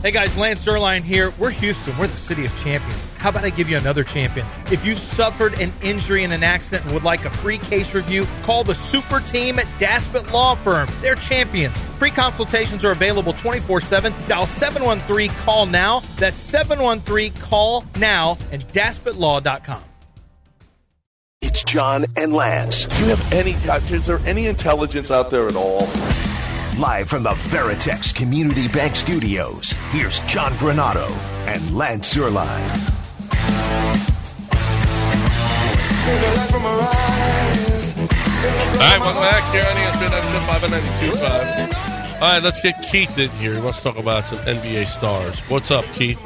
Hey guys, Lance Zierlein here. We're Houston. We're the city of champions. How about I give you another champion? If you suffered an injury in an accident and would like a free case review, call the super team at Daspit Law Firm. They're champions. Free consultations are available 24/7. Dial 713-CALL-NOW. That's 713-CALL-NOW and DaspitLaw.com. It's John and Lance. Do you have is there any intelligence out there at all? Live from the Veritex Community Bank Studios, here's John Granado and Lance Zierlein. All right, welcome back here on ESPN 592.5. All right, let's get Keith in here. Let's talk about some NBA stars. What's up, Keith?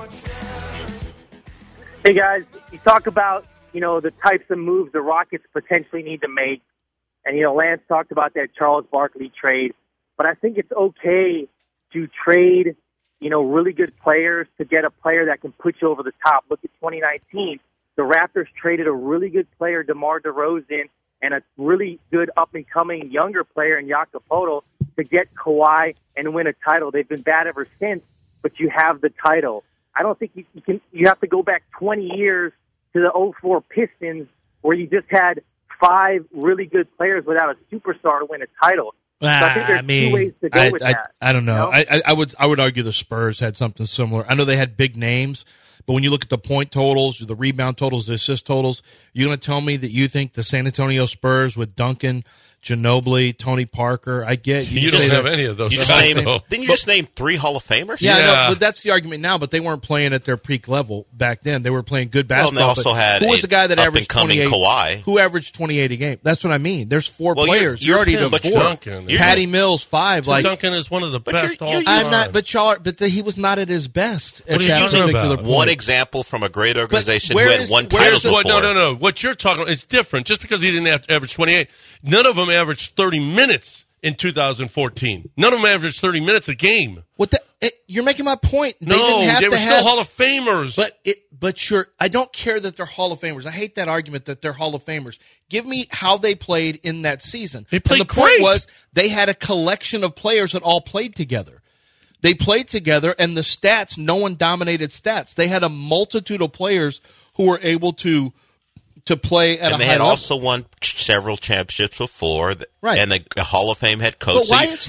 Hey, guys. You talk about, the types of moves the Rockets potentially need to make. And, Lance talked about that Charles Barkley trade. But I think it's okay to trade, really good players to get a player that can put you over the top. Look at 2019. The Raptors traded a really good player, DeMar DeRozan, and a really good up-and-coming younger player in Jakob Poeltl to get Kawhi and win a title. They've been bad ever since, but you have the title. I don't think you have to go back 20 years to the 2004 Pistons where you just had 5 really good players without a superstar to win a title. So I think there's 2 ways to go with that. I don't know. I would argue the Spurs had something similar. I know they had big names, but when you look at the point totals, the rebound totals, the assist totals, you're going to tell me that you think the San Antonio Spurs with Duncan, Ginobili, Tony Parker, I get you don't have any of those. Didn't you just name 3 Hall of Famers? Yeah, no, but that's the argument now. But they weren't playing at their peak level back then. They were playing good basketball. Well, and they also had who was the guy that averaged 28? Kawhi. Who averaged 28 a game? That's what I mean. There's 4 players. You're already to 4. Duncan, Patty Mills 5. Duncan is one of the best all time. I'm not, but he was not at his best. What are you talking about? One example from a great organization who had one title before. No. What you're talking about is different. Just because he didn't average 28, none of them averaged 30 minutes in 2014. None of them averaged 30 minutes a game. You're making my point. They were still Hall of Famers. I don't care that they're Hall of Famers. I hate that argument that they're Hall of Famers. Give me how they played in that season. They played and the great. point was they had a collection of players that all played together. They played together, and the stats, no one dominated stats. They had a multitude of players who were able to play at a high level. And they had also won several championships before, right? And a Hall of Fame head coach. But why is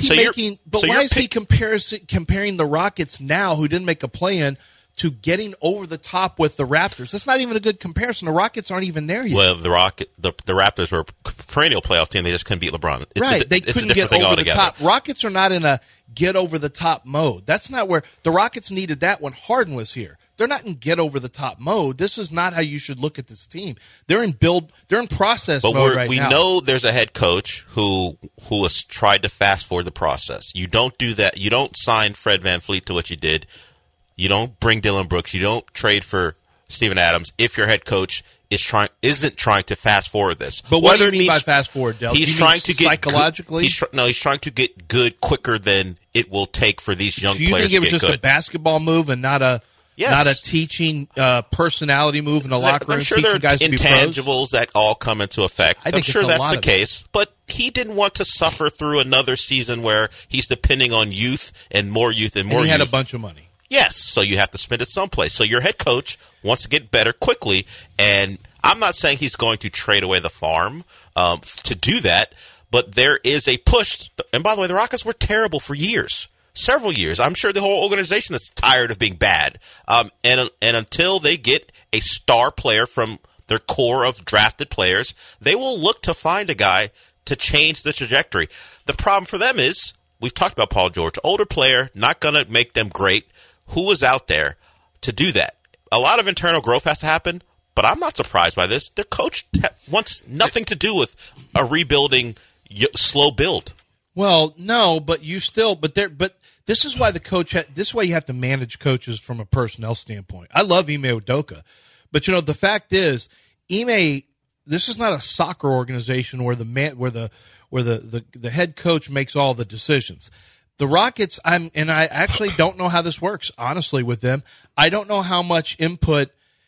he comparing the Rockets now, who didn't make a play-in, to getting over the top with the Raptors? That's not even a good comparison. The Rockets aren't even there yet. Well, the Raptors were a perennial playoff team. They just couldn't beat LeBron. They couldn't get over the top. Rockets are not in a get over the top mode. That's not where the Rockets needed that when Harden was here. They're not in get over the top mode. This is not how you should look at this team. They're in process mode right now. We know there's a head coach who has tried to fast forward the process. You don't do that. You don't sign Fred VanVleet to what you did. You don't bring Dylan Brooks. You don't trade for Steven Adams if your head coach isn't trying to fast forward this. But what do you mean by fast forward, Del? He's trying to get psychologically. He's trying to get good quicker than it will take for these young players to get good. You think it was just a basketball move and not a teaching personality move in the locker room? I'm sure there are intangibles that all come into effect. I'm sure that's the case. But he didn't want to suffer through another season where he's depending on youth and more youth and more youth. He had a bunch of money. Yes, so you have to spend it someplace. So your head coach wants to get better quickly, and I'm not saying he's going to trade away the farm to do that, but there is a push. And by the way, the Rockets were terrible for years. Several years. I'm sure the whole organization is tired of being bad. And until they get a star player from their core of drafted players, they will look to find a guy to change the trajectory. The problem for them is, we've talked about Paul George, older player, not going to make them great. Who is out there to do that? A lot of internal growth has to happen, but I'm not surprised by this. Their coach wants nothing to do with a rebuilding, slow build. Well, no, but this is why this is why you have to manage coaches from a personnel standpoint. I love Ime Udoka, but the fact is, Ime, this is not a soccer organization where the head coach makes all the decisions. The Rockets, I actually don't know how this works, honestly, with them. I don't know how much input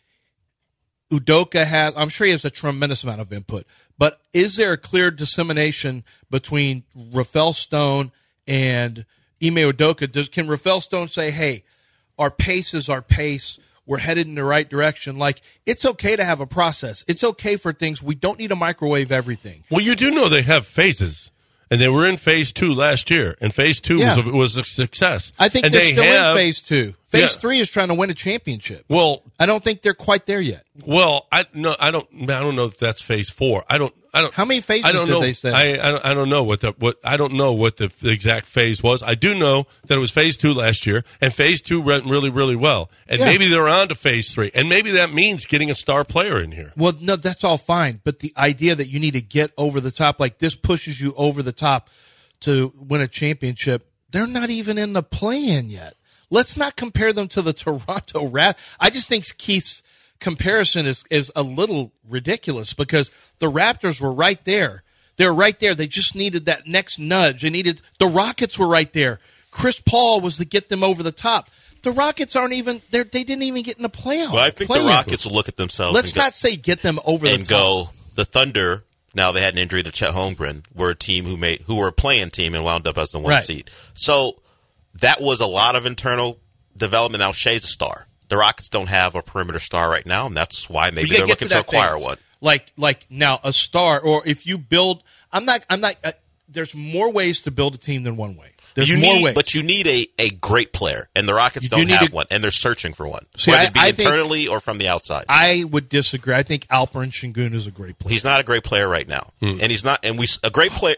Udoka has. I'm sure he has a tremendous amount of input. But is there a clear dissemination between Rafael Stone and Ime Udoka? Can Rafael Stone say, hey, our pace is our pace. We're headed in the right direction. Like, it's okay to have a process. It's okay for things. We don't need to microwave everything. Well, you do know they have phases, and they were in phase 2 last year, and phase 2 was a success. I think and they're they still have, in phase 2. Phase 3 is trying to win a championship. Well, I don't think they're quite there yet. Well, I don't know if that's phase 4. I don't. How many phases did they say? I don't know what I don't know what the exact phase was. I do know that it was phase 2 last year, and phase 2 went really, really well. And maybe they're on to phase 3, and maybe that means getting a star player in here. Well, no, that's all fine. But the idea that you need to get over the top, like this pushes you over the top to win a championship, they're not even in the play-in yet. Let's not compare them to the Toronto Raptors. I just think Keith's comparison is a little ridiculous because the Raptors were right there. They're right there. They just needed that next nudge. The Rockets were right there. Chris Paul was to get them over the top. The Rockets aren't even there. They didn't even get in the playoffs. Well, I think the Rockets will look at themselves. Let's not say get them over the top. And go, the Thunder, now they had an injury to Chet Holmgren, were a team who were a play-in team and wound up as the 1 seed. So that was a lot of internal development. Now Shea's a star. The Rockets don't have a perimeter star right now, and that's why maybe they're looking to acquire one. Like now a star, or if you build, I'm not. There's more ways to build a team than one way. There's more ways, but you need a great player, and the Rockets don't have one, and they're searching for one, whether it be internally or from the outside. I would disagree. I think Alperen Sengun is a great player. He's not a great player right now, and he's not. And great players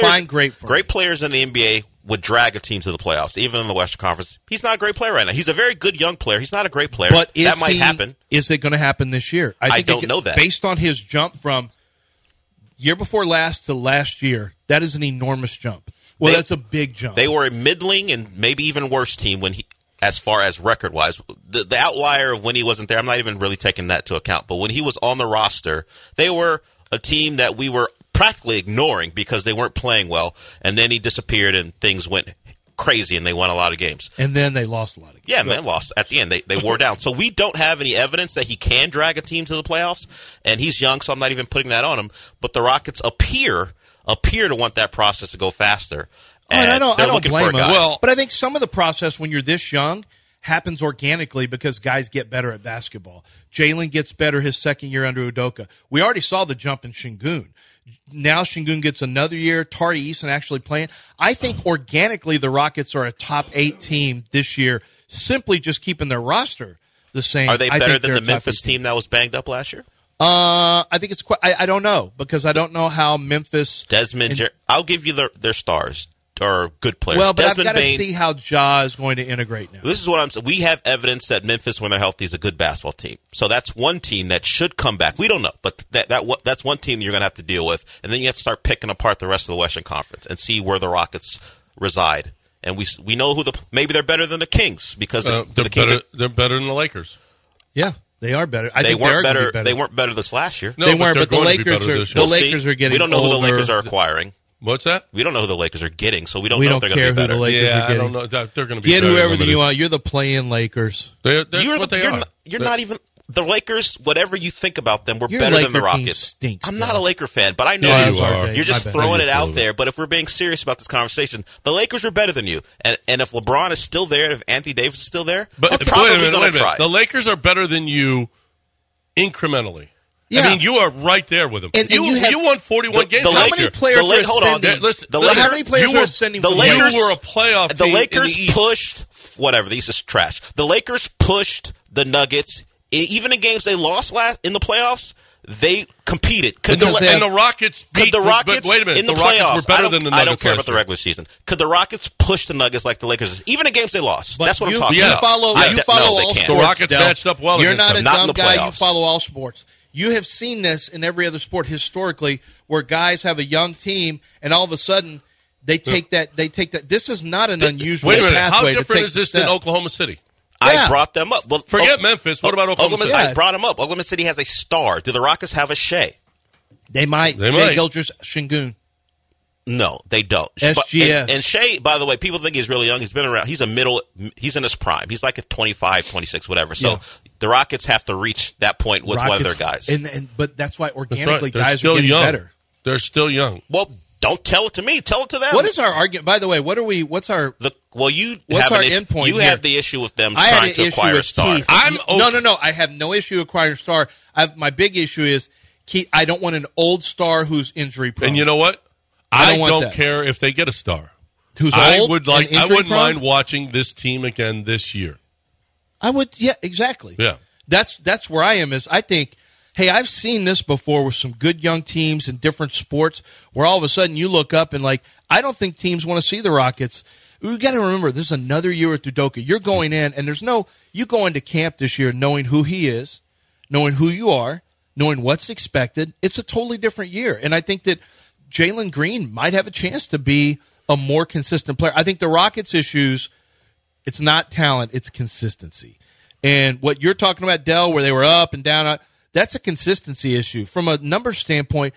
in the NBA would drag a team to the playoffs, even in the Western Conference. He's not a great player right now. He's a very good young player. He's not a great player. But that might happen. Is it going to happen this year? I don't know that. Based on his jump from year before last to last year, that is an enormous jump. Well, that's a big jump. They were a middling and maybe even worse team as far as record-wise. The outlier of when he wasn't there, I'm not even really taking that into account. But when he was on the roster, they were a team that we were practically ignoring because they weren't playing well. And then he disappeared and things went crazy and they won a lot of games. And then they lost a lot of games. Yeah, and they lost at the end. They wore down. So we don't have any evidence that he can drag a team to the playoffs. And he's young, so I'm not even putting that on him. But the Rockets appear to want that process to go faster. And I don't blame him. Well, but I think some of the process when you're this young happens organically because guys get better at basketball. Jalen gets better his second year under Udoka. We already saw the jump in Sengun. Now Sengun gets another year. Tari Eason actually playing. I think organically the Rockets are a top 8 team this year, simply just keeping their roster the same. Are they better than the Memphis team that was banged up last year? I think it's quite. I don't know because I don't know how Memphis. Desmond, I'll give you their stars or good players. Well, but Desmond I've got to Bane, see how Ja is going to integrate now. This is what I'm saying. We have evidence that Memphis, when they're healthy, is a good basketball team. So that's one team that should come back. We don't know, but that's one team you're going to have to deal with, and then you have to start picking apart the rest of the Western Conference and see where the Rockets reside. And we know maybe they're better than the Kings because they're better than the Lakers. Yeah. They are better. They weren't better. They weren't better this last year. No, they weren't, but the Lakers are getting. We don't know older. who the Lakers are acquiring. What's that? We don't know who the Lakers are getting, so we don't know if they're going to be better. Who the Lakers are getting. I don't know. They're going to be get better whoever you want. You're the play-in Lakers. That's what they are. You're not even the Lakers. Whatever you think about them, we're Your better Laker than the team Rockets. Stinks, I'm not a Laker fan, but I know Yeah, you are. RJ. You're just My bad. throwing it out there. But if we're being serious about this conversation, the Lakers are better than you. And if LeBron is still there, if Anthony Davis is still there, but they're probably wait a going to try. The Lakers are better than you incrementally. Yeah. I mean, you are right there with them. And you won 41 games How last many year. players are ascending? How many players are ascending? The Lakers were a playoff the team Lakers in the East. pushed whatever. The East is trash. The Lakers pushed the Nuggets. Even in games they lost in the playoffs, they competed. And the Rockets beat the Rockets. But wait a minute, in the Rockets playoffs, were better than the Nuggets. I don't care about last the year. regular season. Could the Rockets push the Nuggets like the Lakers? Even in games they lost. That's what I'm talking you about. Follow No, all they sports. can't. The Rockets Del. matched up well. You're against not them. a Not in dumb the guy. You playoffs. follow all sports. You have seen this in every other sport historically, where guys have a young team and all of a sudden they take that. This is not an unusual Wait a minute. pathway. How different to take is this the than step. Oklahoma City? I brought them up. Well, Forget Memphis. What about Oklahoma City? I brought them up. Oklahoma City has a star. Do the Rockets have a Shea? They might. They Shai might. Gilgeous-Sengun. No, they don't. SGS. And Shea, by the way, people think he's really young. He's been around. He's in his prime. He's like at 25, 26, whatever. So the Rockets have to reach that point with one of their guys. But that's why organically They're guys still are getting young. better. They're still young. Well, Don't tell it to me. Tell it to them. What is our argument? By the way, what's our endpoint? You have the issue with them trying to acquire a star. No. I have no issue acquiring a star. My big issue is I don't want an old star who's injury prone. And you know what? I don't care if they get a star. Who's I old? I wouldn't mind watching this team again this year. I would. Yeah, exactly. Yeah. That's where I am. Is I think. Hey, I've seen this before with some good young teams in different sports where all of a sudden you look up and I don't think teams want to see the Rockets. We got to remember, this is another year with Udoka. You're going in, and you go into camp this year knowing who he is, knowing who you are, knowing what's expected. It's a totally different year. And I think that Jalen Green might have a chance to be a more consistent player. I think the Rockets' issues, it's not talent, it's consistency. And what you're talking about, Dell, where they were up and down, that's a consistency issue. From a numbers standpoint,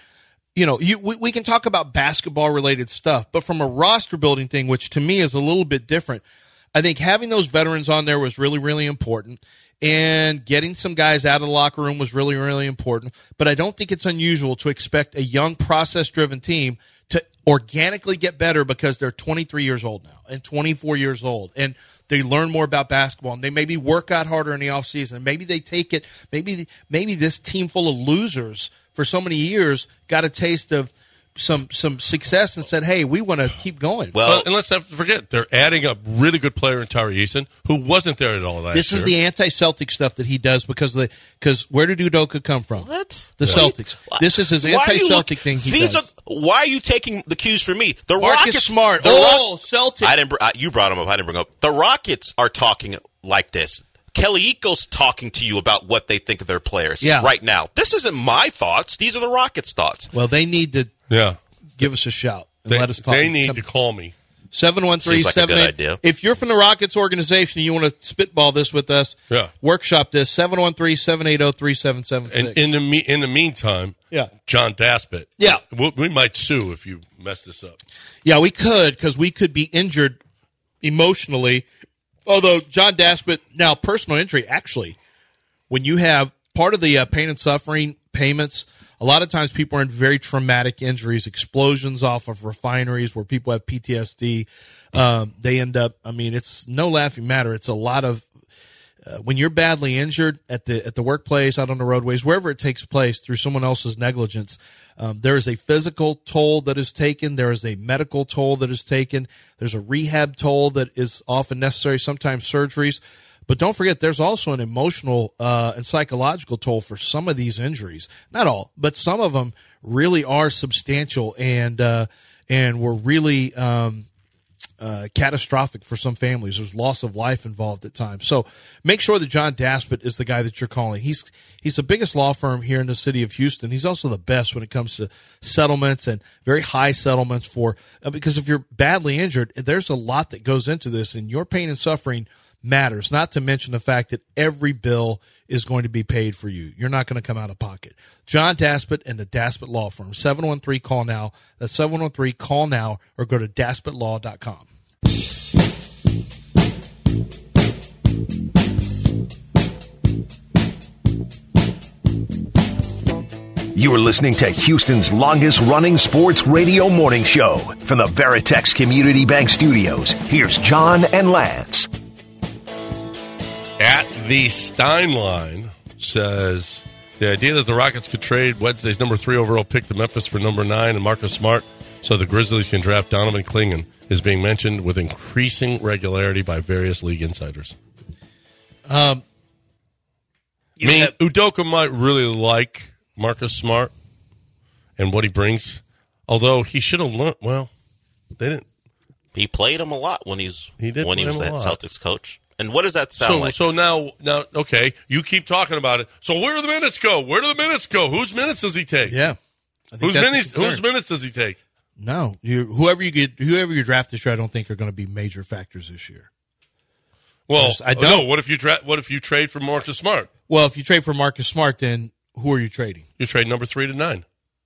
we can talk about basketball-related stuff, but from a roster-building thing, which to me is a little bit different, I think having those veterans on there was really, really important, and getting some guys out of the locker room was really, really important. But I don't think it's unusual to expect a young, process-driven team to organically get better because they're 23 years old now and 24 years old, and they learn more about basketball, and they maybe work out harder in the offseason. Maybe they take it. Maybe this team full of losers for so many years got a taste of some success and said, "Hey, we want to keep going." Well, and let's not forget they're adding a really good player in Tari Eason, who wasn't there at all last year. This is the anti-Celtic stuff that he does because where did Udoka come from? What? The Celtics. This is his anti-Celtic thing he does. Why are you taking the cues from me? The Marcus Rockets, Smart. Celtic. You brought him up. I didn't bring him up. The Rockets are talking like this. Kelly Iko's talking to you about what they think of their players right now. This isn't my thoughts. These are the Rockets' thoughts. Well, they need to give us a shout and let us talk. They need to call me. 713-78. If you're from the Rockets organization and you want to spitball this with us, workshop this, 713-780-3776. And in the meantime, John Daspit. Yeah. We might sue if you mess this up. Yeah, we could, because we could be injured emotionally. Although John Daspit, now personal injury, actually, when you have part of the pain and suffering payments, a lot of times people are in very traumatic injuries, explosions off of refineries where people have PTSD. They end up, it's no laughing matter. It's a lot of, when you're badly injured at the workplace, out on the roadways, wherever it takes place through someone else's negligence, there is a physical toll that is taken. There is a medical toll that is taken. There's a rehab toll that is often necessary, sometimes surgeries. But don't forget, there's also an emotional and psychological toll for some of these injuries. Not all, but some of them really are substantial and were really catastrophic for some families. There's loss of life involved at times. So make sure that John Daspit is the guy that you're calling. He's the biggest law firm here in the city of Houston. He's also the best when it comes to settlements and very high settlements because if you're badly injured, there's a lot that goes into this, and your pain and suffering matters, not to mention the fact that every bill is going to be paid for you. You're not going to come out of pocket. John Daspit and the Daspit Law Firm, 713-CALL-NOW. That's 713-CALL-NOW, or go to DaspitLaw.com. You are listening to Houston's longest-running sports radio morning show. From the Veritex Community Bank Studios, here's John and Lance. At the Steinline says the idea that the Rockets could trade Wednesday's number 3 overall pick to Memphis for number 9 and Marcus Smart so the Grizzlies can draft Donovan Clingan is being mentioned with increasing regularity by various league insiders. Udoka might really like Marcus Smart and what he brings, although he should have learned. Well, they didn't. He played him a lot when he was the Celtics coach. And what does that sound like? So now, okay, you keep talking about it. So where do the minutes go? Where do the minutes go? Whose minutes does he take? Yeah. Whose minutes does he take? No. Whoever you draft this year, I don't think are going to be major factors this year. Well, I don't. No, what if you trade for Marcus Smart? Well, if you trade for Marcus Smart, then who are you trading? You trade number 3 to 9.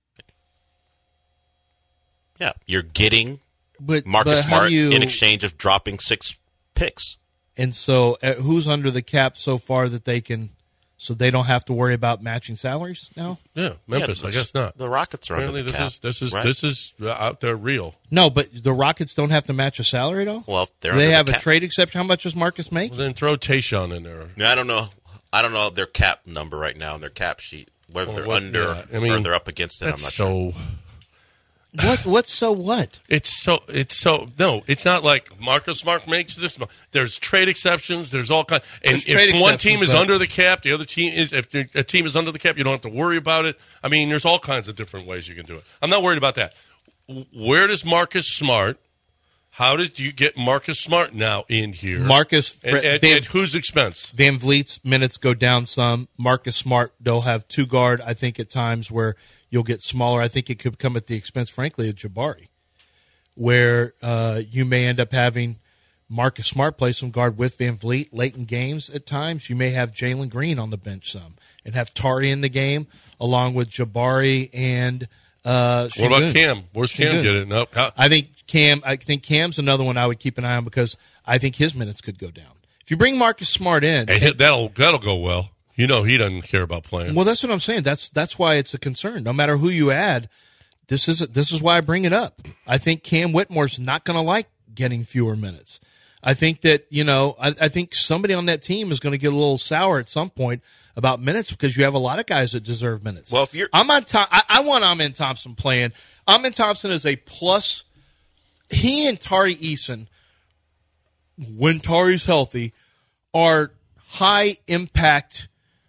Yeah, you're getting Marcus Smart in exchange of dropping 6 picks. And so who's under the cap so far that they can so they don't have to worry about matching salaries now? Yeah, Memphis, I guess not. The Rockets are Apparently under the cap. This is out there real. No, but the Rockets don't have to match a salary at all? Well, Do they have a trade exception? How much does Marcus make? Well, then throw Tayshaun in there. I don't know their cap number right now on their cap sheet. Whether they're under or they're up against it, I'm not sure. What's so what? It's no, it's not like Marcus Smart makes this. There's trade exceptions. There's all kinds. And if one team is under the cap, the other team is. If a team is under the cap, you don't have to worry about it. I mean, there's all kinds of different ways you can do it. I'm not worried about that. Where does Marcus Smart? How did you get Marcus Smart now in here? Marcus at whose expense? Van Vliet's minutes go down some. Marcus Smart, they'll have two guard, I think, at times where you'll get smaller. I think it could come at the expense, frankly, of Jabari, where you may end up having Marcus Smart play some guard with Van Vliet late in games at times. You may have Jalen Green on the bench some and have Tari in the game along with Jabari and what about Cam? Where's Cam get it? Nope. I think Cam's another one I would keep an eye on because I think his minutes could go down. If you bring Marcus Smart in, that'll go well. You know he doesn't care about playing. Well, that's what I'm saying. That's why it's a concern. No matter who you add, this is why I bring it up. I think Cam Whitmore's not going to like getting fewer minutes. I think that I think somebody on that team is going to get a little sour at some point about minutes because you have a lot of guys that deserve minutes. Well, if you're, I want Amen Thompson playing. Amen Thompson is a plus. He and Tari Eason, when Tari's healthy, are high impact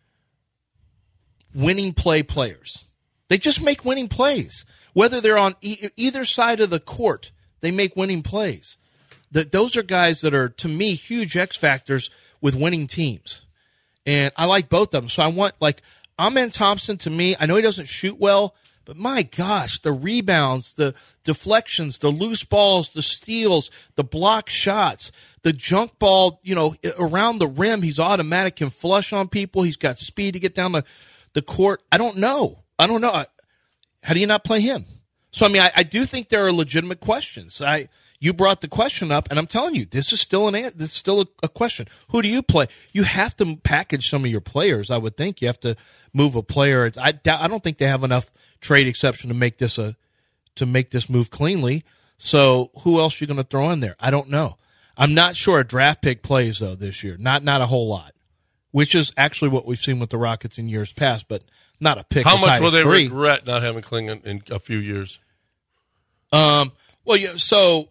winning players. They just make winning plays. Whether they're on either side of the court, they make winning plays. Those are guys that are, to me, huge X factors with winning teams. And I like both of them. So I want, Amen Thompson, to me, I know he doesn't shoot well, but my gosh, the rebounds, the deflections, the loose balls, the steals, the block shots, the junk ball, around the rim, he's automatic, can flush on people. He's got speed to get down the court. I don't know. How do you not play him? So, I do think there are legitimate questions. You brought the question up, and I'm telling you, this is still a question. Who do you play? You have to package some of your players. I would think you have to move a player. I don't think they have enough trade exception to make this move cleanly. So who else are you going to throw in there? I don't know. I'm not sure a draft pick plays though this year. Not a whole lot, which is actually what we've seen with the Rockets in years past, but not a pick. How much will they 3. regret not having Klingon in a few years? Well, yeah. So.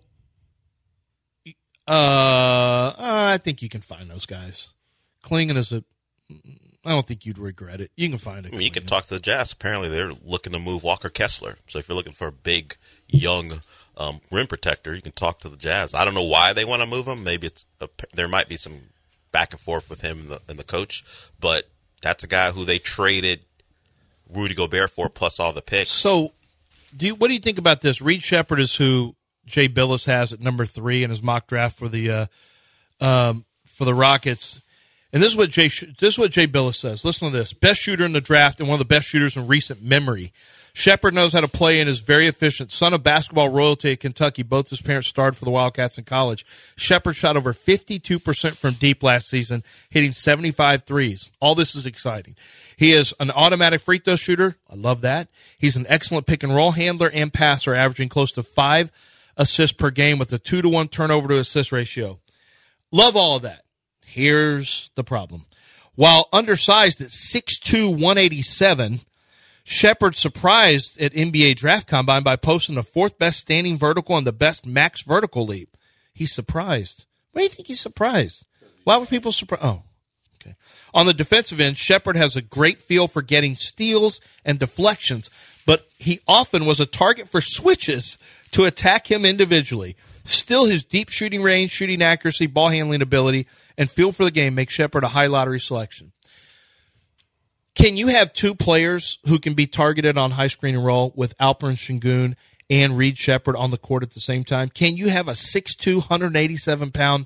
I think you can find those guys. Klingon is I don't think you'd regret it. You can find it. You can talk to the Jazz. Apparently, they're looking to move Walker Kessler. So if you're looking for a big, young rim protector, you can talk to the Jazz. I don't know why they want to move him. Maybe there might be some back and forth with him and the coach, but that's a guy who they traded Rudy Gobert for plus all the picks. So, what do you think about this? Reed Sheppard is who Jay Billis has at number 3 in his mock draft for the Rockets, and this is what Jay Billis says. Listen to this: best shooter in the draft and one of the best shooters in recent memory. Sheppard knows how to play and is very efficient. Son of basketball royalty at Kentucky. Both his parents starred for the Wildcats in college. Sheppard shot over 52% from deep last season, hitting 75 threes. All this is exciting. He is an automatic free throw shooter. I love that. He's an excellent pick and roll handler and passer, averaging close to 5 assists per game with a 2-to-1 turnover to assist ratio. Love all of that. Here's the problem. While undersized at 6'2", 187, Sheppard surprised at NBA Draft Combine by posting the 4th best standing vertical and the best max vertical leap. He's surprised. Why do you think he's surprised? Why were people surprised? Oh, okay. On the defensive end, Sheppard has a great feel for getting steals and deflections, but he often was a target for switches to attack him individually. Still, his deep shooting range, shooting accuracy, ball handling ability, and feel for the game make Sheppard a high lottery selection. Can you have 2 players who can be targeted on high screen and roll with Alperen Sengun and Reed Sheppard on the court at the same time? Can you have a 6'2", 187-pound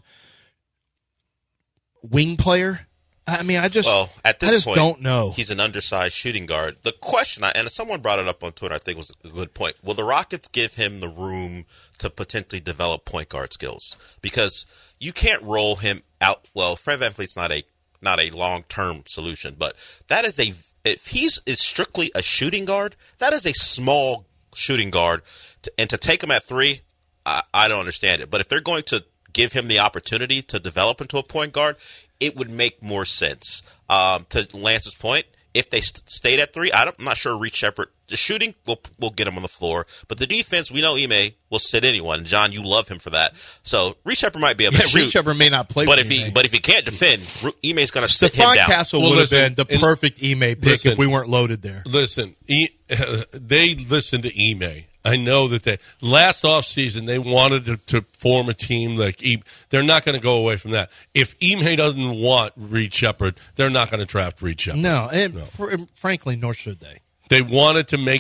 wing player? I just point, don't know. He's an undersized shooting guard. The question, and someone brought it up on Twitter, I think was a good point. Will the Rockets give him the room to potentially develop point guard skills? Because you can't roll him out. Well, Fred VanVleet's not a not a long-term solution, but that is if he's is strictly a shooting guard, that is a small shooting guard, and to take him at 3, I don't understand it. But if they're going to give him the opportunity to develop into a point guard, it would make more sense. To Lance's point, if they stayed at 3, I'm not sure Reed Sheppard. The shooting will get him on the floor, but the defense, we know Ime will sit anyone. John, you love him for that. So Reed Sheppard might be able to shoot. Reed Sheppard may not play, but if he can't defend, Ime's going to sit him Stephon down. Castle would have been the perfect Ime pick if we weren't loaded there. Listen, they listened to Ime. I know that last offseason they wanted to form a team like they're not going to go away from that. If Ime doesn't want Reed Sheppard, they're not going to draft Reed Sheppard. No, and frankly, nor should they. They want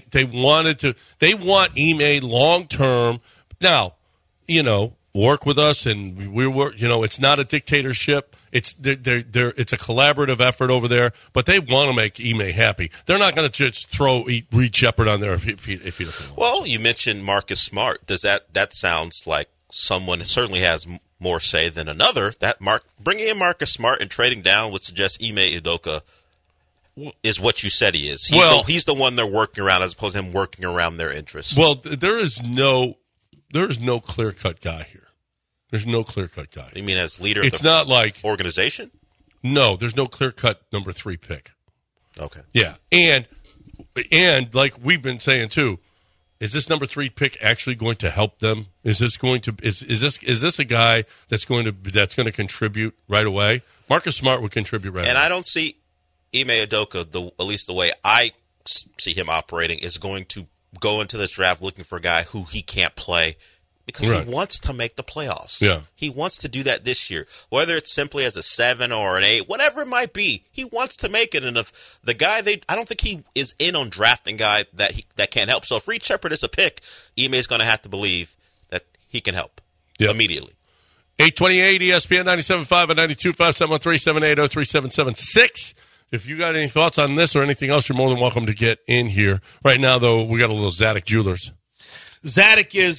Ime long term. Now, work with us, and we work. It's not a dictatorship. It's it's a collaborative effort over there. But they want to make Ime happy. They're not going to just throw Reed Sheppard on there if he doesn't want. Well, you mentioned Marcus Smart. Does that sounds like someone certainly has more say than another? Bringing in Marcus Smart and trading down would suggest Ime Udoka is what you said he is. He's the one they're working around as opposed to him working around their interests. Well, there is no clear-cut guy here. There's no clear-cut guy. You mean as leader it's of the not like organization? No, there's no clear-cut number 3 pick. Okay. Yeah. And like we've been saying too, is this number 3 pick actually going to help them? Is this going to is this a guy that's going to contribute right away? Marcus Smart would contribute right away. And I don't see Ime Udoka, at least the way I see him operating, is going to go into this draft looking for a guy who he can't play because he wants to make the playoffs. Yeah. He wants to do that this year, whether it's simply as a 7 or an 8, whatever it might be. He wants to make it, and if the guy I don't think he is in on drafting guy that can't help. So if Reed Sheppard is a pick, Ime is going to have to believe that he can help immediately. 828 ESPN 97.5 and 92.5 713-780-3776. If you got any thoughts on this or anything else, you're more than welcome to get in here. Right now, though, we got a little Zadig Jewelers. Zadig is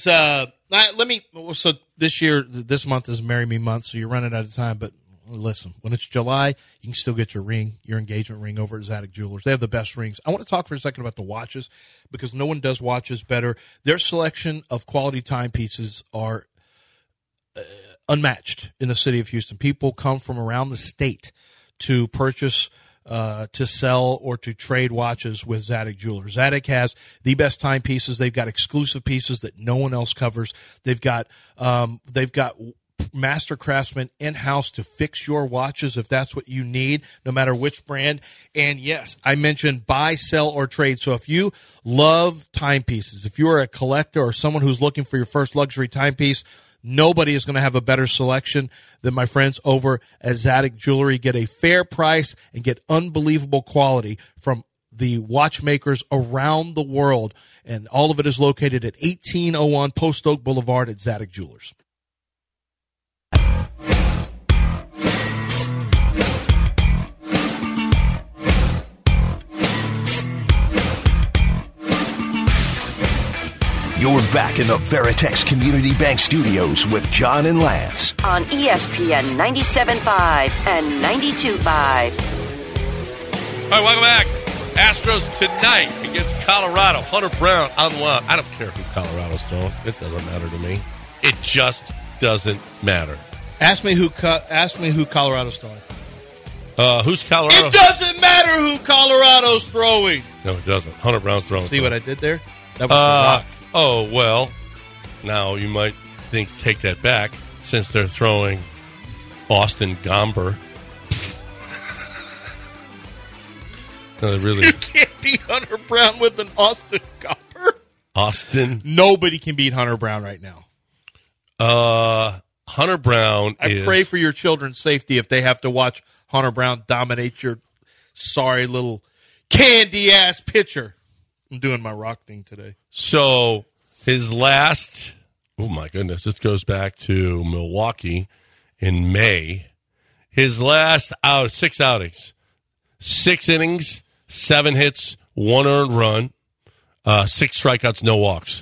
so this month is Marry Me month, so you're running out of time. But listen, when it's July, you can still get your engagement ring over at Zadig Jewelers. They have the best rings. I want to talk for a second about the watches because no one does watches better. Their selection of quality timepieces are unmatched in the city of Houston. People come from around the state to purchase, to sell, or to trade watches with Zadig Jewelers. Zadig has the best timepieces. They've got exclusive pieces that no one else covers. They've got master craftsmen in-house to fix your watches if that's what you need, no matter which brand. And yes, I mentioned buy, sell, or trade. So if you love timepieces, if you are a collector or someone who's looking for your first luxury timepiece, nobody is going to have a better selection than my friends over at Zadig Jewelry. Get a fair price and get unbelievable quality from the watchmakers around the world. And all of it is located at 1801 Post Oak Boulevard at Zadig Jewelers. You're back in the Veritex Community Bank Studios with John and Lance. On ESPN 97.5 and 92.5. All right, welcome back. Astros tonight against Colorado. Hunter Brown on the line. I don't care who Colorado's throwing. It doesn't matter to me. It just doesn't matter. Ask me who Colorado's throwing. Who's Colorado? It doesn't matter who Colorado's throwing. No, it doesn't. Hunter Brown's throwing. See what I did there? That was the rock. Oh, well, now you might take that back since they're throwing Austin Gomber. No, they really. You can't beat Hunter Brown with an Austin Gomber. Austin. Nobody can beat Hunter Brown right now. Hunter Brown I pray for your children's safety if they have to watch Hunter Brown dominate your sorry little candy-ass pitcher. I'm doing my rock thing today. So his last, oh my goodness, this goes back to Milwaukee in May. His last 6 outings, 6 innings, 7 hits, 1 earned run, 6 strikeouts, no walks.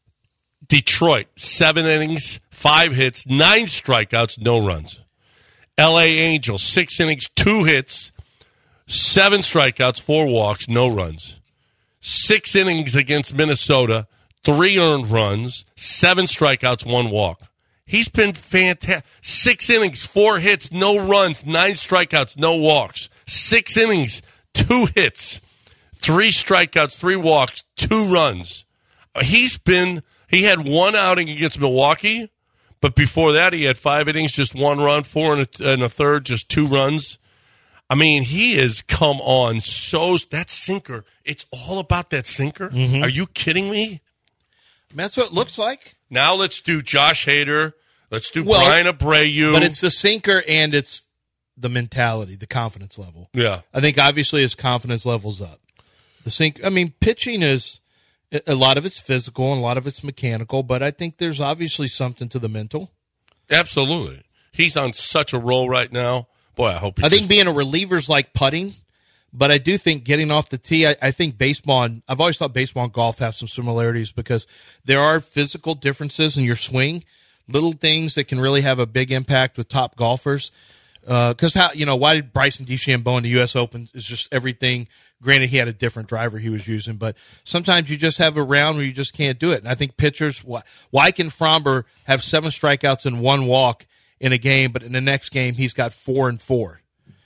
Detroit, 7 innings, 5 hits, 9 strikeouts, no runs. L.A. Angels, 6 innings, 2 hits, 7 strikeouts, 4 walks, no runs. 6 innings against Minnesota, 3 earned runs, 7 strikeouts, 1 walk. He's been fantastic. 6 innings, 4 hits, no runs, 9 strikeouts, no walks. 6 innings, 2 hits, 3 strikeouts, 3 walks, 2 runs. He had 1 outing against Milwaukee, but before that he had 5 innings, just 1 run, 4 and a third, just 2 runs. I mean, he has come on that sinker. It's all about that sinker. Mm-hmm. Are you kidding me? That's what it looks like. Now let's do Josh Hader. Let's do Brian Abreu. But it's the sinker and it's the mentality, the confidence level. Yeah. I think obviously his confidence level's up. Pitching is, a lot of it's physical and a lot of it's mechanical, but I think there's obviously something to the mental. Absolutely. He's on such a roll right now. Boy, I hope I think being a reliever's like putting, but I do think getting off the tee, I think baseball, and I've always thought baseball and golf have some similarities because there are physical differences in your swing, little things that can really have a big impact with top golfers. Because why did Bryson DeChambeau in the U.S. Open is just everything. Granted, he had a different driver he was using, but sometimes you just have a round where you just can't do it. And I think pitchers, why can Fromber have 7 strikeouts and 1 walk in a game, but in the next game he's got 4 and 4?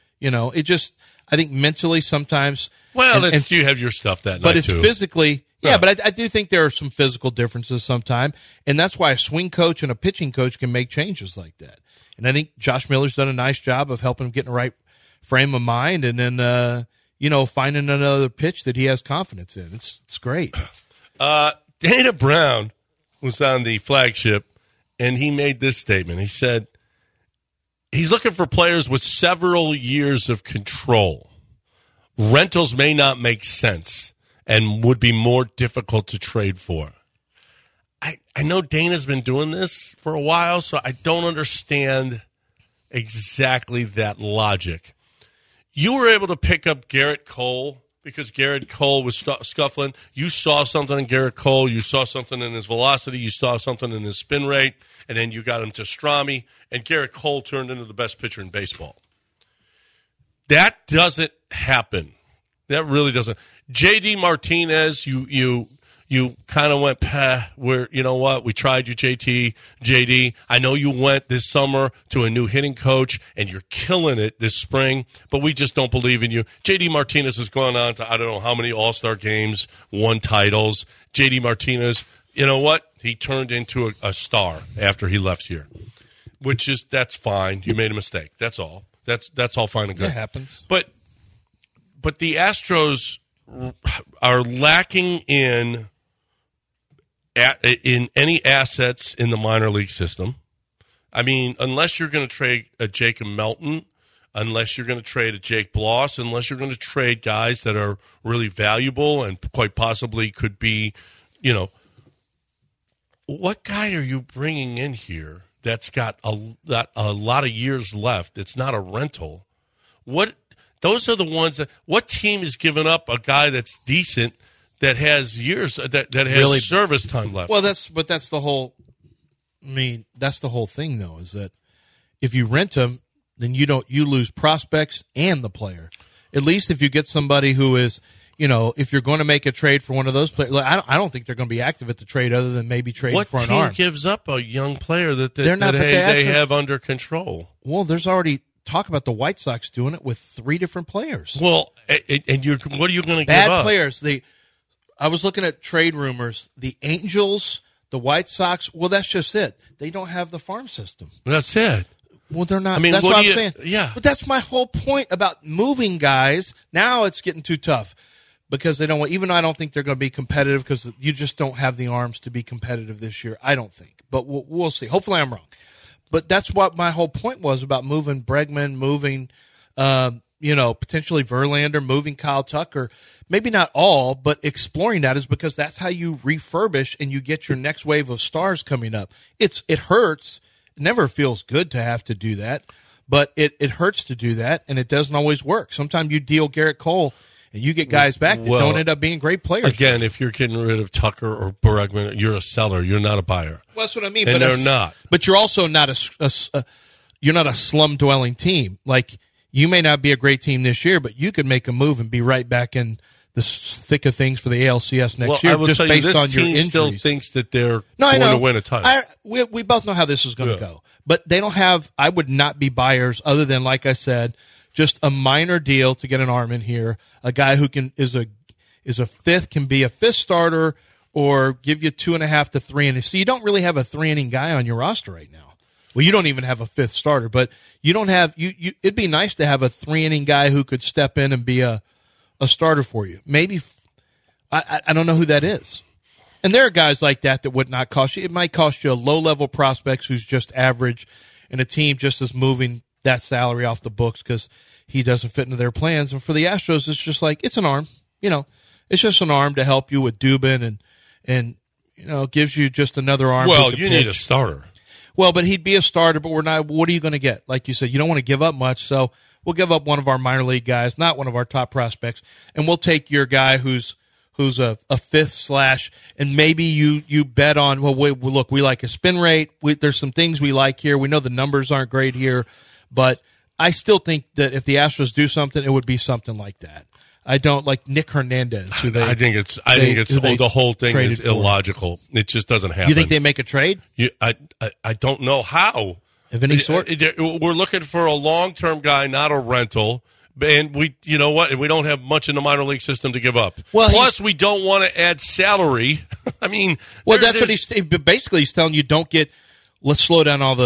I think mentally sometimes. Well, you have your stuff that night, but it's too. Physically. Yeah, but I do think there are some physical differences sometimes, and that's why a swing coach and a pitching coach can make changes like that. And I think Josh Miller's done a nice job of helping him get in the right frame of mind, and then finding another pitch that he has confidence in. It's great. Dana Brown was on the Flagship, and he made this statement. He said he's looking for players with several years of control. Rentals may not make sense and would be more difficult to trade for. I know Dana's been doing this for a while, so I don't understand exactly that logic. You were able to pick up Garrett Cole because Garrett Cole was scuffling. You saw something in Garrett Cole. You saw something in his velocity. You saw something in his spin rate, and then you got him to Strami, and Garrett Cole turned into the best pitcher in baseball. That doesn't happen. That really doesn't. J.D. Martinez, you kind of went, you know what, we tried you, JD. I know you went this summer to a new hitting coach, and you're killing it this spring, but we just don't believe in you. J.D. Martinez has gone on to I don't know how many All-Star games, won titles. J.D. Martinez, you know what? He turned into a star after he left here, that's fine. You made a mistake. That's all. That's all fine and good. It happens. But the Astros are lacking in any assets in the minor league system. I mean, unless you're going to trade a Jacob Melton, unless you're going to trade a Jake Bloss, unless you're going to trade guys that are really valuable and quite possibly could be, what guy are you bringing in here that's got a lot of years left? It's not a rental. Those are the ones what team is giving up a guy that's decent that has years that has really service time left? Well, that's the whole. That's the whole thing, though, is that if you rent him, then you lose prospects and the player. At least if you get somebody who is, if you're going to make a trade for one of those players, I don't think they're going to be active at the trade other than maybe trading for an arm. What team gives up a young player that they have under control? Well, there's already talk about the White Sox doing it with 3 different players. Well, and what are you going to give up? Bad players. I was looking at trade rumors. The Angels, the White Sox, well, that's just it. They don't have the farm system. That's it. Well, they're not. That's what I'm saying. Yeah. But that's my whole point about moving guys. Now it's getting too tough because they don't want, even though I don't think they're going to be competitive because you just don't have the arms to be competitive this year. I don't think. But we'll see. Hopefully I'm wrong. But that's what my whole point was about moving Bregman, moving potentially Verlander, moving Kyle Tucker. Maybe not all, but exploring that is because that's how you refurbish and you get your next wave of stars coming up. It hurts. It never feels good to have to do that, but it hurts to do that, and it doesn't always work. Sometimes you deal Garrett Cole and you get guys back that don't end up being great players. Again, if you're getting rid of Tucker or Bregman, you're a seller. You're not a buyer. Well, that's what I mean. And they're not. But you're also not you're not a slum-dwelling team. Like, you may not be a great team this year, but you could make a move and be right back in the thick of things for the ALCS next year, just based on your injuries. Still thinks that they're going to win a title. We both know how this is going to go, but they don't have. I would not be buyers other than, like I said, just a minor deal to get an arm in here, a guy who is a fifth, can be a fifth starter or give you 2.5 to 3 innings. So you don't really have a 3-inning guy on your roster right now. Well, you don't even have a fifth starter, but you don't have you. It'd be nice to have a 3-inning guy who could step in and be a starter for you. Maybe I don't know who that is. And there are guys like that would not cost you. It might cost you a low-level prospect who's just average, and a team just is moving that salary off the books because he doesn't fit into their plans. And for the Astros, it's just like, it's an arm. It's just an arm to help you with Dubin and gives you just another arm. Well, you need a starter. Well, but he'd be a starter, but we're not. What are you going to get? Like you said, you don't want to give up much, so we'll give up one of our minor league guys, not one of our top prospects, and we'll take your guy who's a fifth / and maybe you bet on, look, we like a spin rate. There's some things we like here. We know the numbers aren't great here, but I still think that if the Astros do something, it would be something like that. I don't like Nick Hernandez. I think the whole thing is illogical. It just doesn't happen. You think they make a trade? I don't know how. Of any sort? We're looking for a long-term guy, not a rental. And you know what? We don't have much in the minor league system to give up. Well, plus, we don't want to add salary. I mean, that's what he's telling you. Don't get. Let's slow down on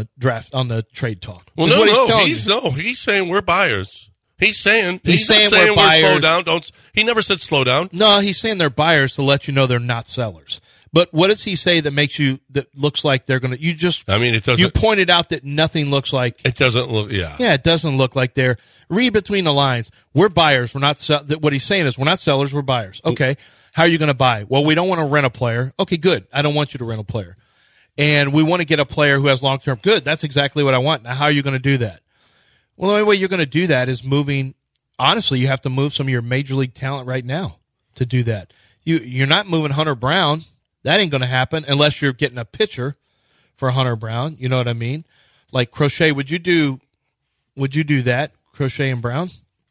the trade talk. Well, he's saying we're buyers. He's saying we're buyers. Slow down. He never said slow down. No, he's saying they're buyers to let you know they're not sellers. But what does he say that looks like they're going to? It doesn't. You pointed out that nothing looks like. It doesn't look. Yeah. Yeah, it doesn't look like they're. Read between the lines. We're buyers. We're not. What he's saying is we're not sellers. We're buyers. Okay. How are you going to buy? Well, we don't want to rent a player. Okay, good. I don't want you to rent a player, and we want to get a player who has long term. Good. That's exactly what I want. Now, how are you going to do that? Well, the only way you're going to do that is moving. Honestly, you have to move some of your major league talent right now to do that. You're not moving Hunter Brown. That ain't going to happen unless you're getting a pitcher for Hunter Brown. You know what I mean? Like Crochet, would you do that? Crochet and Brown?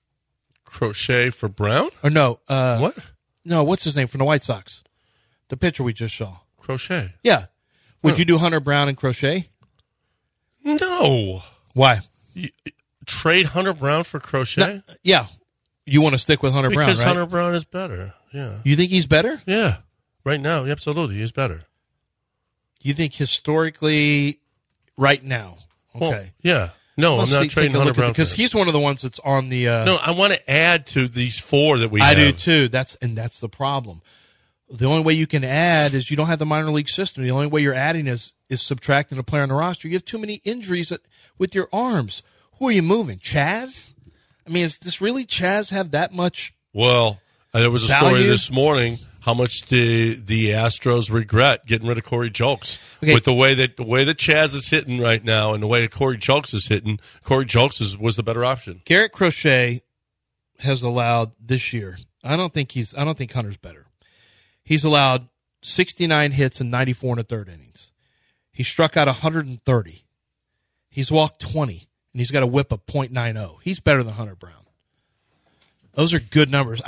Crochet for Brown? Or no? What? No, what's his name from the White Sox? The pitcher we just saw. Crochet. Yeah. Would you do Hunter Brown and Crochet? No. Why? Trade Hunter Brown for Crochet? No, yeah. You want to stick with Hunter Brown, right? Because Hunter Brown is better. Yeah. You think he's better? Yeah. Right now, absolutely, he's better. You think historically, right now? Okay. Well, yeah. No, I'm not trading Hunter Brown because he's one of the ones that's on the. No, I want to add to these 4 that we have. I do too. That's the problem. The only way you can add is you don't have the minor league system. The only way you're adding is subtracting a player on the roster. You have too many injuries with your arms. Who are you moving? Chaz? I mean, does really Chaz have that much? Well, there was a story this morning. How much the Astros regret getting rid of Corey Julks with the way that Chaz is hitting right now and the way that Corey Julks is hitting? Corey Julks was the better option. Garrett Crochet has allowed this year. I don't think Hunter's better. He's allowed 69 hits and 94 in the third innings. He struck out 130. He's walked 20, and he's got a whip of .90. He's better than Hunter Brown. Those are good numbers.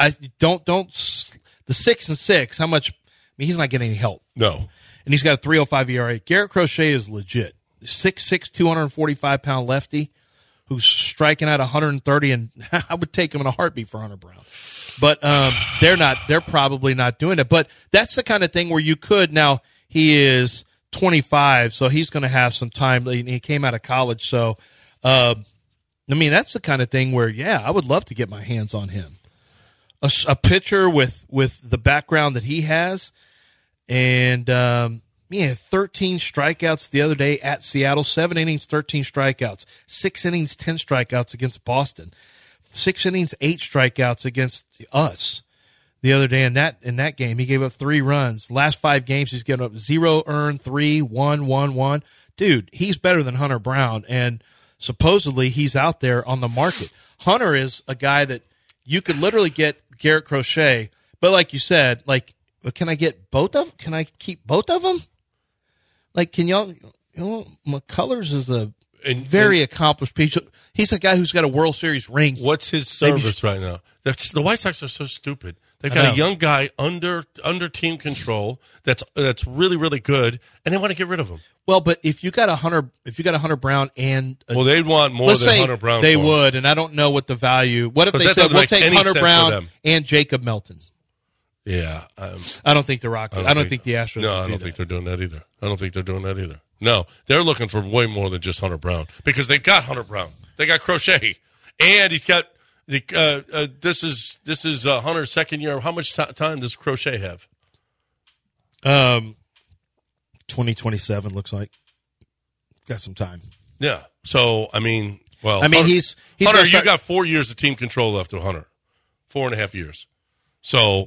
The 6-6, how much? I mean, he's not getting any help. No. And he's got a 3.05 ERA. Garrett Crochet is legit. 6'6", 245-pound lefty who's striking out 130, and I would take him in a heartbeat for Hunter Brown. But they're probably not doing it. But that's the kind of thing where you could. Now, he is 25, so he's going to have some time. He came out of college, so I mean, that's the kind of thing where, yeah, I would love to get my hands on him. A pitcher with the background that he has, and he had 13 strikeouts the other day at Seattle. 7 innings, 13 strikeouts. 6 innings, 10 strikeouts against Boston. 6 innings, 8 strikeouts against us the other day in that game. He gave up 3 runs. Last 5 games, he's given up 0 earned, 3, 1, 1, 1. Dude, he's better than Hunter Brown, and supposedly he's out there on the market. Hunter is a guy that you could literally get Garrett Crochet, but like you said, like, can I get both of them? Can I keep both of them? Like, can y'all, McCullers is very accomplished piece. He's a guy who's got a World Series ring. What's his service right now? The White Sox are so stupid. They've got a young guy under team control that's really, really good, and they want to get rid of him. Well, but if you got a Hunter Brown and they'd want more than Hunter Brown. They would, and I don't know what the value. What if they said we'll take Hunter Brown and Jacob Melton? Yeah, I don't think the Rockets. I don't think the Astros. No, I don't think they're doing that either. No, they're looking for way more than just Hunter Brown because they've got Hunter Brown. They got Crochet, and he's got this is Hunter's second year. How much time does Crochet have? 2027 looks like. Got some time. Yeah. So he's Hunter. You got 4 years of team control left to Hunter. 4.5 years. So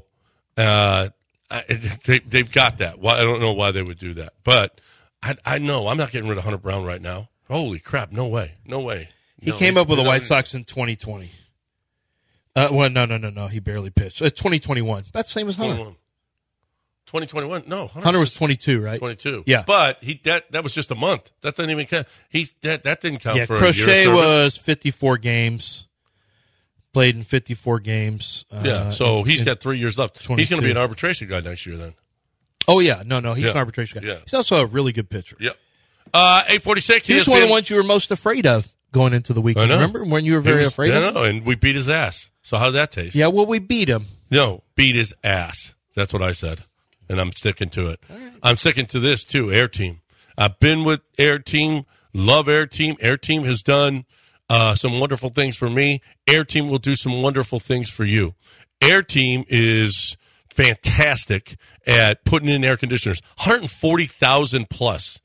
they've got that. I don't know why they would do that, but I know I'm not getting rid of Hunter Brown right now. Holy crap! No way. He came up with the White Sox in 2020. No. He barely pitched. 2021. That's the same as Hunter. 2021. No, Hunter was 22, right? 22. Yeah, but that was just a month. That didn't even count. That didn't count for Crochet a year. was 54 games. Played in 54 games. So he's got 3 years left. 22. He's going to be an arbitration guy next year then. Oh, yeah. No. He's an arbitration guy. Yeah. He's also a really good pitcher. Yep. 846. He was one of the ones you were most afraid of going into the weekend. Remember when you were very afraid of him? I know, and we beat his ass. So how'd that taste? Yeah, well, we beat him. No, beat his ass. That's what I said, and I'm sticking to it. Right. I'm sticking to this, too, Air Team. I've been with Air Team, love Air Team. Air Team has done some wonderful things for me. Air Team will do some wonderful things for you. Air Team is fantastic at putting in air conditioners. 140,000 plus.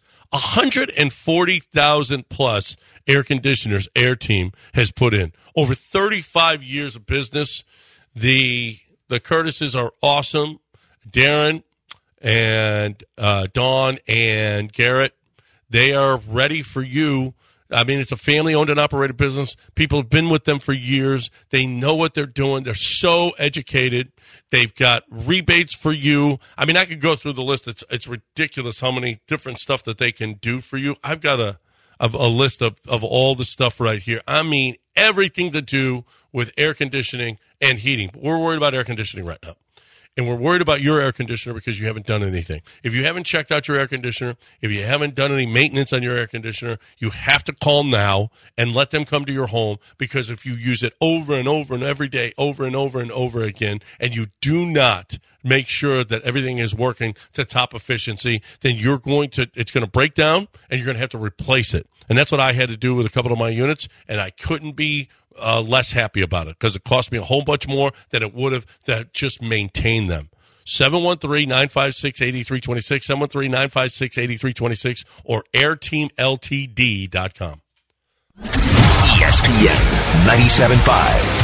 140,000 plus air conditioners Air Team has put in. Over 35 years of business. The Curtises are awesome. Darren and Dawn and Garrett, they are ready for you. I mean, it's a family-owned and operated business. People have been with them for years. They know what they're doing. They're so educated. They've got rebates for you. I mean, I could go through the list. It's ridiculous how many different stuff that they can do for you. I've got a list of all the stuff right here. I mean, everything to do with air conditioning and heating. But we're worried about air conditioning right now. And we're worried about your air conditioner because you haven't done anything. If you haven't checked out your air conditioner, if you haven't done any maintenance on your air conditioner, you have to call now and let them come to your home, because if you use it over and over and every day, over and over and over again, and you do not make sure that everything is working to top efficiency, then it's going to break down and you're going to have to replace it. And that's what I had to do with a couple of my units, and I couldn't be less happy about it because it cost me a whole bunch more than it would have to just maintain them. 713-956-8326, 713-956-8326, or airteamltd.com. ESPN 97.5.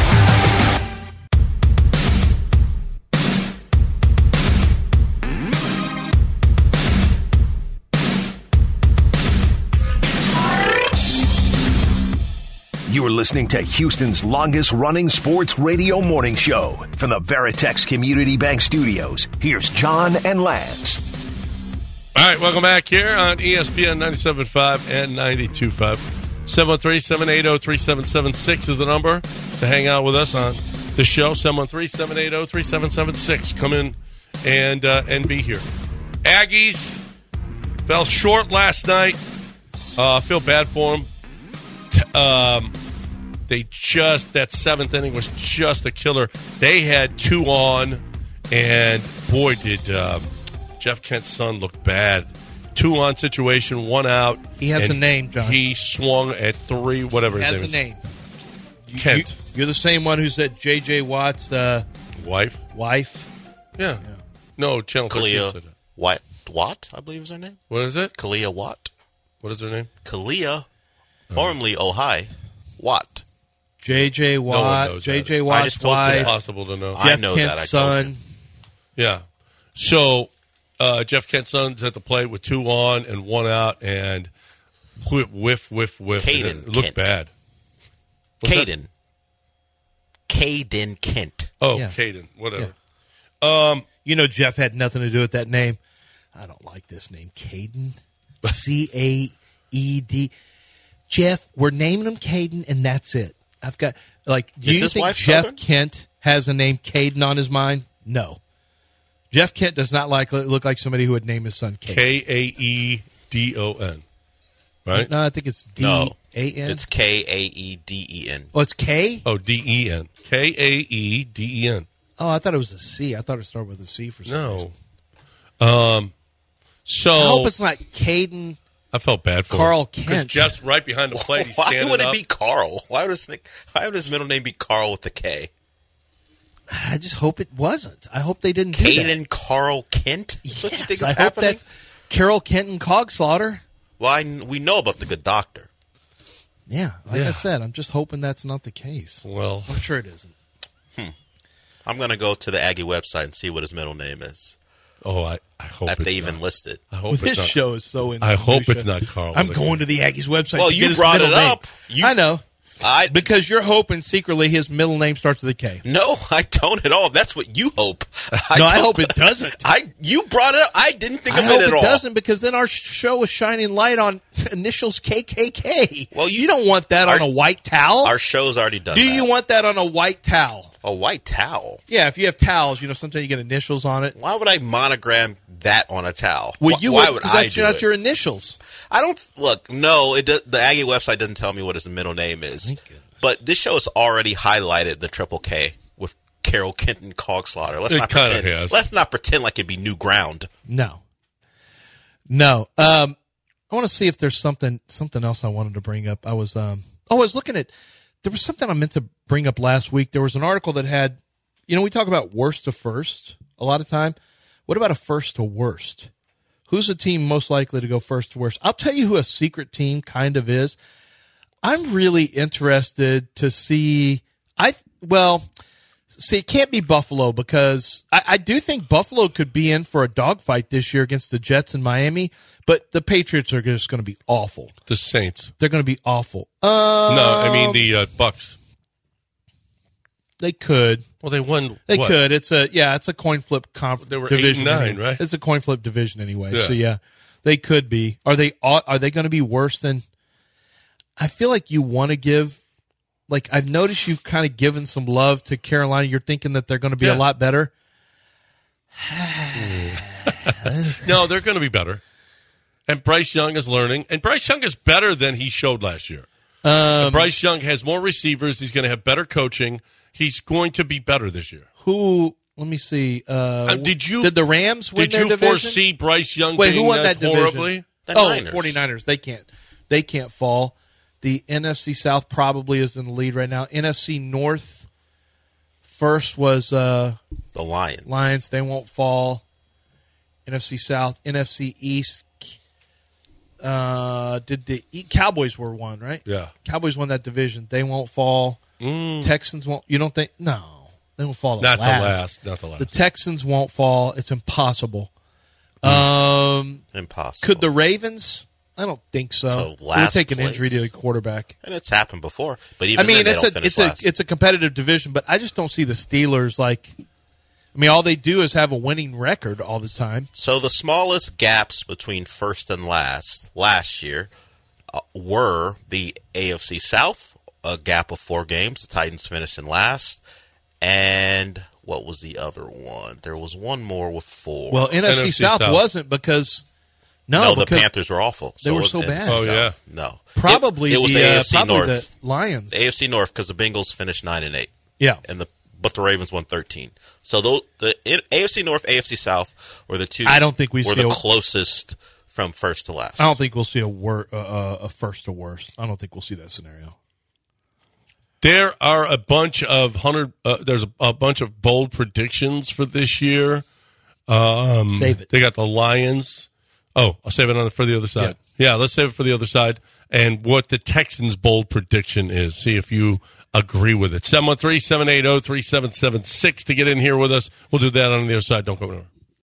You are listening to Houston's longest-running sports radio morning show from the Veritex Community Bank Studios. Here's John and Lance. All right, welcome back here on ESPN 97.5 and 92.5. 713-780-3776 is the number to hang out with us on the show. 713-780-3776. Come in and be here. Aggies fell short last night. Feel bad for them. That seventh inning was just a killer. They had 2 on, and boy, did Jeff Kent's son look bad. 2 on situation, 1 out. He has a name, John. He swung at 3, whatever his name is. He has a name. Kent. You're the same one who said J.J. Watt's wife. Yeah. No, Channel 13 said that. Watt, I believe is her name. What is it? Kalia Watt. What is her name? Kalia, formerly Ohio Watt. J.J. Watt. No J.J. Watt's wife. It's impossible to know. Jeff I know Kent's that. son. Yeah. So Jeff Kent's son's at the plate with 2 on and 1 out, and whiff. Caden It looked Kent. bad. Caden Kent. Oh, Yeah. Caden. Whatever. Yeah. Jeff had nothing to do with that name. I don't like this name. Caden. C-A-E-D. Jeff, we're naming him Caden, and that's it. I've got do you think Jeff Southern? Kent has the name Caden on his mind? No. Jeff Kent does not look like somebody who would name his son Caden. Kaedon. Right? No, I think it's No. D-A-N. It's Kaeden. Oh, it's K? Oh, D-E-N. Kaeden. Oh, I thought it was a C. I thought it started with a C for some reason. No. So I hope it's not Caden. I felt bad for Carl him. Because Kent. Jeff's right behind the plate. He's Why standing would it up. be Carl? Why would his middle name be Carl with the K? I just hope it wasn't. I hope they didn't do that. Caden Carl Kent? That's what you think is I hope happening? that's Carol Kenton Cogslaughter. Well, we know about the good doctor. Yeah, like Yeah. I said, I'm just hoping that's not the case. Well, I'm sure it isn't. I'm going to go to the Aggie website and see what his middle name is. I hope If it's they even not. list it. I hope Well, it's this not. show is so in. I hope minutia. it's not Carl. I'm with a going K. to the Aggies website. Well, to you get his brought middle it name. up. I know Because you're hoping secretly his middle name starts with a K. No, I don't at all. That's what you hope. I don't- hope it doesn't. You brought it up. I didn't think I of hope it at it all. doesn't, because then our show is shining light on initials KKK. Well, you don't want that on a white towel. Our show's already done. Do that. you want that on a white towel? a white towel? Yeah, if you have towels, sometimes you get initials on it. Why would I monogram that on a towel? Well, Why would I do that's it? your initials. I don't look. No, the Aggie website doesn't tell me what his middle name is. But this show has already highlighted the triple K with Carol Kenton Cogslaughter. It kinda has. Let's not pretend like it'd be new ground. No. I want to see if there's something else I wanted to bring up. I was looking at, there was something I meant to bring up last week. There was an article that had, we talk about worst to first a lot of time. What about a first to worst? Who's the team most likely to go first to worst? I'll tell you who a secret team kind of is. I'm really interested to see. It can't be Buffalo, because I do think Buffalo could be in for a dogfight this year against the Jets in Miami, but the Patriots are just going to be awful. The Saints. They're going to be awful. No, I mean the Bucks. They could. Well, they won. They what? could. It's a coin flip They were division. 8-9, anyway. right? It's a coin flip division anyway. Yeah. So yeah, they could be. Are they going to be worse than? I feel like you want to give. Like, I've noticed you kind of given some love to Carolina. You're thinking that they're going to be a lot better. No, they're going to be better. And Bryce Young is learning. And Bryce Young is better than he showed last year. Bryce Young has more receivers. He's going to have better coaching. He's going to be better this year. Let me see. Did the Rams win their Did you division? foresee Bryce Young Wait, being who won that horribly? division? The Niners. 49ers. They can't fall. The NFC South probably is in the lead right now. NFC North first was The Lions. Lions. They won't fall. NFC South. NFC East. Cowboys were one, right? Yeah. Cowboys won that division. They won't fall. Texans won't. You don't think? No. They won't fall. Not the last. The Texans won't fall. It's impossible. Impossible. Could the Ravens? I don't think so. So We'll last take an place. injury to the quarterback. And it's happened before. But even then, they don't finish last. it's a competitive division, but I just don't see the Steelers all they do is have a winning record all the time. So the smallest gaps between first and last year were the AFC South, a gap of 4 games. The Titans finished in last. And what was the other one? There was one more with 4. Well, NFC South wasn't because the Panthers were awful. They were it was so bad. NFC Oh, yeah. South. No. probably it was the the AFC probably North. the Lions. The AFC North, because the Bengals finished 9-8. Yeah. But the Ravens won 13. So the AFC North, AFC South were the two. I don't think we were see the a- closest from first to last. I don't think we'll see a first to worst. I don't think we'll see that scenario. There are a bunch of there's a bunch of bold predictions for this year. Save it. They got the Lions. Oh, I'll save it for the other side. Yeah, let's save it for the other side. And what the Texans' bold prediction is. See if you agree with it. 713-780-3776 to get in here with us. We'll do that on the other side. Don't go anywhere.